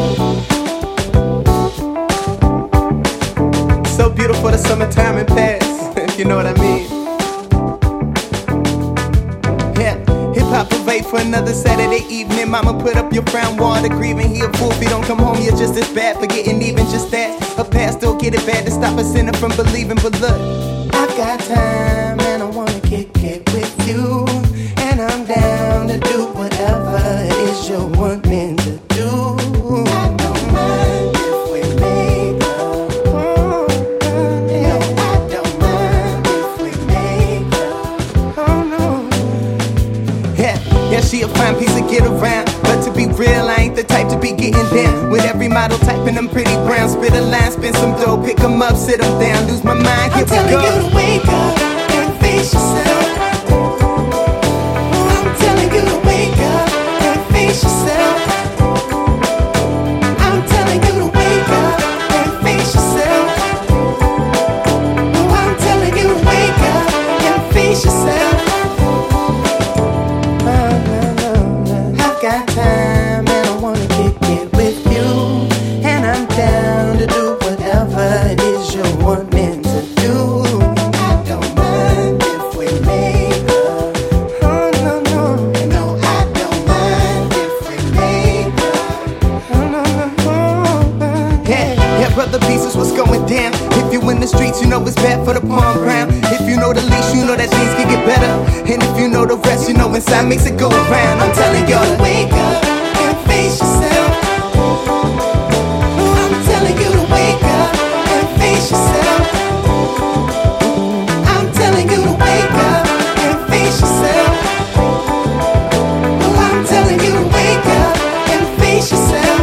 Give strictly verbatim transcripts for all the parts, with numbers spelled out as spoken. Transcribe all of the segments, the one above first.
So beautiful, the summertime in Paris, if you know what I mean. Yeah, hip-hop parade for another Saturday evening. Mama put up your brown water grieving. He a fool if you don't come home, you're just as bad for getting even, just that. Her past don't get it bad to stop a sinner from believing. But look, I've got time and I wanna kick it with you, and I'm down to do whatever it is you want me to do. I don't mind if we make up. Oh, no, I don't mind if we make up. Oh no. Yeah, yeah, she a fine piece to get around, but to be real, I ain't the type to be getting down with every model typing them pretty brown. Spit a line, spin some dough, pick them up, sit them down, lose my mind, here we go. I'm telling you to wake up and face yourself. I'm telling you to wake up and face yourself. I'm telling you to wake up and face yourself. Oh, I'm telling you to wake up and face yourself. Oh, no, no, no. I've got time and I wanna kick it with you, and I'm down to do whatever it is you want me to do. I don't mind if we make up. Oh no no, no, I don't mind if we make up. Oh no no, no. Yeah, yeah, brother pieces, what's going down? If you in the streets, you know it's bad for the palm ground. If you know the least, you know that things can get better. And if you know the rest, you know inside makes it go around. I'm telling y'all to wake up and face yourself. I'm telling you to wake up and face yourself. I'm telling you to wake up and face yourself. Oh, I'm telling you to wake up and face yourself.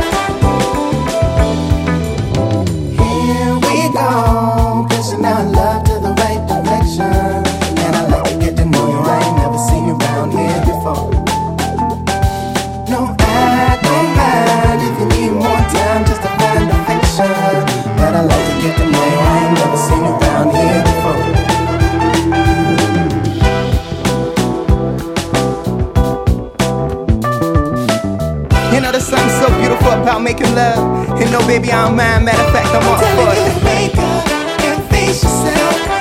Here we go, pushing our love to the right direction. And I like to get to know you, I ain't never seen you around here before. No, I don't mind if you need more time just to find affection, but I like to get to know you, I ain't never seen you around here before. You know there's something so beautiful about making love. And no baby, I don't mind, matter of fact, I'm all for it. I'm telling you to wake up and face yourself.